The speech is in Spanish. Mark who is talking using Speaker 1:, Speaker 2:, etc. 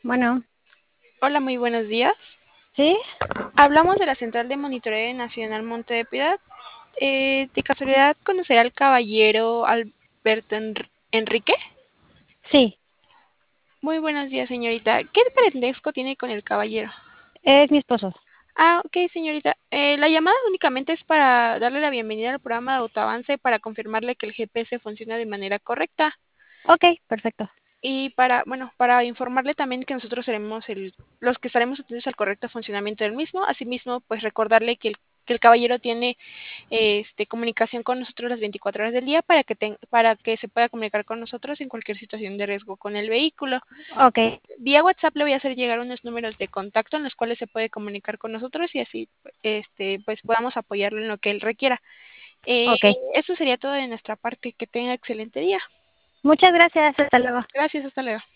Speaker 1: Bueno,
Speaker 2: Hola, muy buenos días.
Speaker 1: ¿sí?
Speaker 2: Hablamos de la Central de Monitoreo Nacional Monte de Piedad. ¿De casualidad conocerá al caballero Alberto Enrique?
Speaker 1: Sí,
Speaker 2: Muy buenos días, señorita. ¿Qué parentesco tiene con el caballero?
Speaker 1: es mi esposo.
Speaker 2: Ok, señorita. La llamada únicamente es para darle la bienvenida al programa de Autoavance para confirmarle que el GPS funciona de manera correcta.
Speaker 1: Ok, perfecto.
Speaker 2: Y para informarle también que nosotros seremos los que estaremos atentos al correcto funcionamiento del mismo. Asimismo, pues recordarle que el caballero tiene comunicación con nosotros las 24 horas del día para que se pueda comunicar con nosotros en cualquier situación de riesgo con el vehículo.
Speaker 1: Ok,
Speaker 2: Vía WhatsApp le voy a hacer llegar unos números de contacto en los cuales se puede comunicar con nosotros y así pues podamos apoyarlo en lo que él requiera. Eh,
Speaker 1: ok.
Speaker 2: Eso sería todo de nuestra parte. Que tenga excelente día.
Speaker 1: Muchas gracias, hasta luego.
Speaker 2: Gracias, hasta luego.